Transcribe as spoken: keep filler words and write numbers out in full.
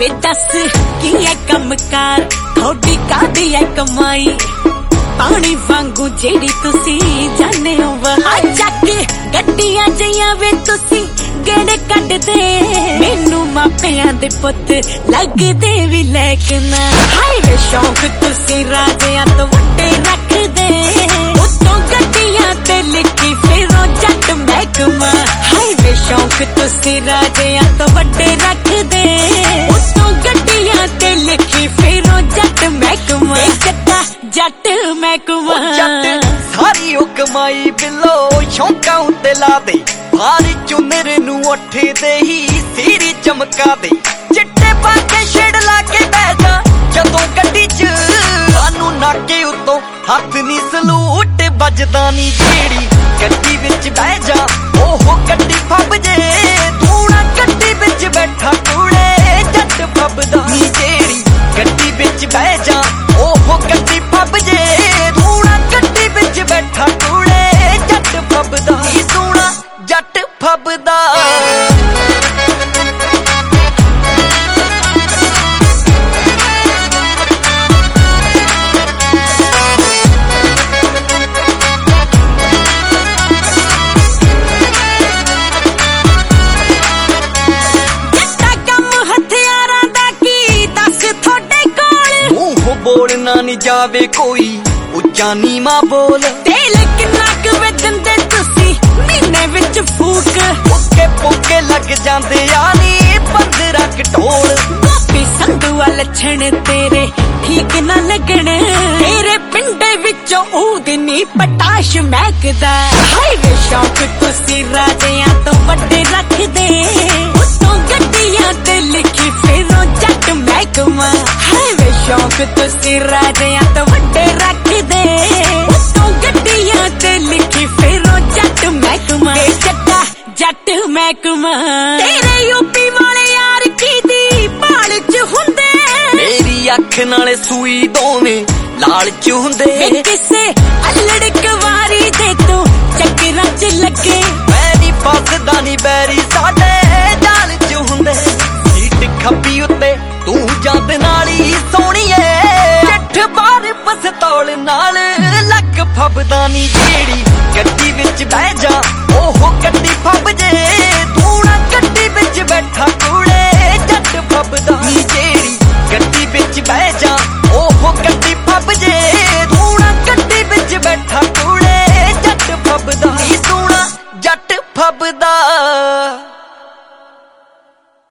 वे दस की है कमकार थोड़ी कादी है कमाई पानी वांगू जेड़ी तुसी जाने हो वहा जाके गड्डियां जइयां वे तुसी गेड़े कट दे मैनू मापियां दे पुत लगदे भी लेकना हाय वे शौक तुसी राजियां तो वड्डे रख दे उतों गड्डियां ते लिखी फिरो जट महकमा हाय वे शौक तुसी राजियां तो वड्डे रख दे उतों गड्डियां ते लिखी फिरो जट महकमा जट्टा जट महकमा जट सारी ओ कमाई बिलो शौकां उत्ते ला दे भारी चुनर नू उठे दे ही सीरी चमका दे चिट्टे पाके छेड़ ला के बह जा जदों गड्डी च सानू नाके उतों हथ नी सलूट बजदा नी जेड़ी गड्डी विच बह जा ओहो गड्डी फब जे तू ना गड्डी विच बैठा कूड़े जट फबदा नी जेड़ी गड्डी विच बह जा ओहो गड्डी फब जे तू ना गड्डी विच बैठा कूड़े जट फबदा नी सोना जट फबदा बोलना नहीं जावे कोई उच्चा नीमा बोल तेल किन्ना क वजन दे तुसी महीने विच फूक पुक्के पुक्के लग जांदे यानी पंद्रह कटोल गोपी संधुआ लछण तेरे ठीक ना लगने तेरे पिंडे विचों ऊदनी पटाश महकदा हाय वे शौक तुसी राजियां तो वड्डे रख दे उतों गड्डियां ते लिखी फिरो जट महकमा हाय वे शौक तुसी राजियां तो वड्डे रख दे उतों गड्डियां ते लिखी फिरो जट महकमा जट्टा जट महकमा तेरे यूपी वाले यार की दी भाल च हुंदे मेरी अख नाल सूई दोवें लाल च हुंदे किसे अल्लड़ कवारी दे तू चक्करां च लगे मैं नी फसदा नी बैरी साडे जाल च हुंदे सीट खब्बी उत्ते तू जांद नाली सोहणीए जठ बार पसतौल नाल लक फबदा नी जेड़ी गड्डी विच बह जा ओहो गड्डी फब जे तू ना गड्डी विच बैठा कूड़े जट फबदा नी जेड़ी गड्डी विच बह जा ओहो गड्डी फब जे तू ना गड्डी विच बैठा कूड़े जट फबदा नी सोहणा जट फबदा।